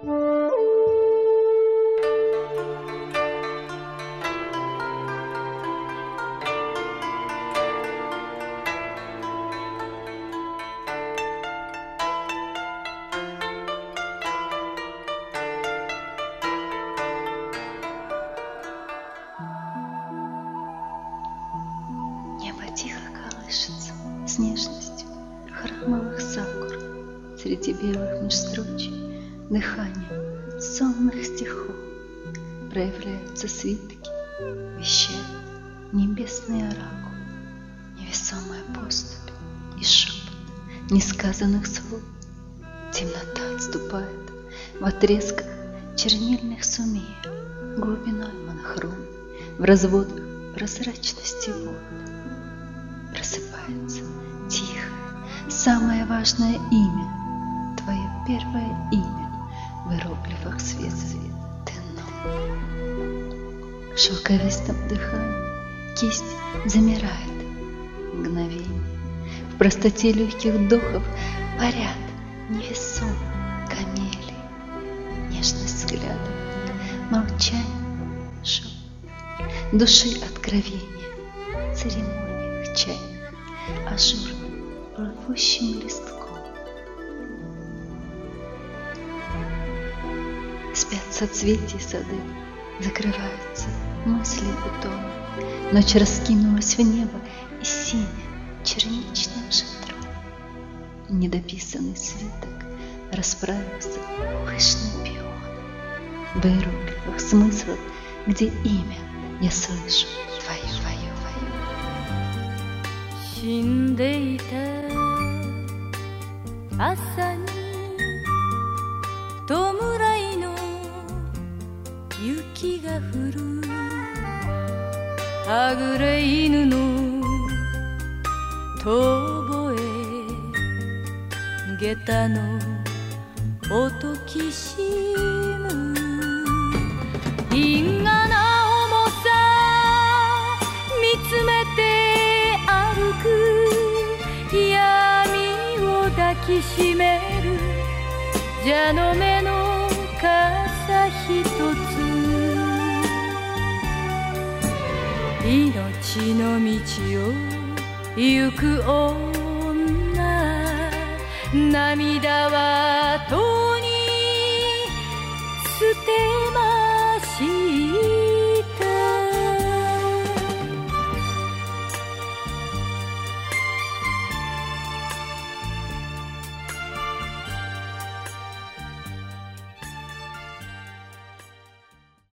Тихо колышется с нежностью храмовых сакур среди белых межстрочий, дыханием сонных стихов проявляются свитки, вещает небесный оракул, невесомая поступь и шепот несказанных слов. Темнота отступает в отрезках чернильных сумеек, глубиной монохром, в разводах прозрачности вод. Просыпается тихо самое важное имя, твое первое имя в иероглифах свет ты в шелковистом дыхании кисть замирает мгновение, в простоте легких вдохов парят невесомо камелии, нежность взглядов, молчание, шепот, души откровения, церемониях чайных, ажурным плывущим листком. Спят соцветия сады, закрываются мысли бутоны, ночь раскинулась в небо и синя черничным шатром. Недописанный свиток расправился пышным пионом, в иероглифах смыслов, где имя я слышу твое. 死んでいた朝に弔いの雪が降るはぐれ犬の遠吠え下駄の音きしむ因果な重さ見つめて歩く闇を抱きしめる蛇の目の傘ひとつ命の道を行く女涙はとに捨てまし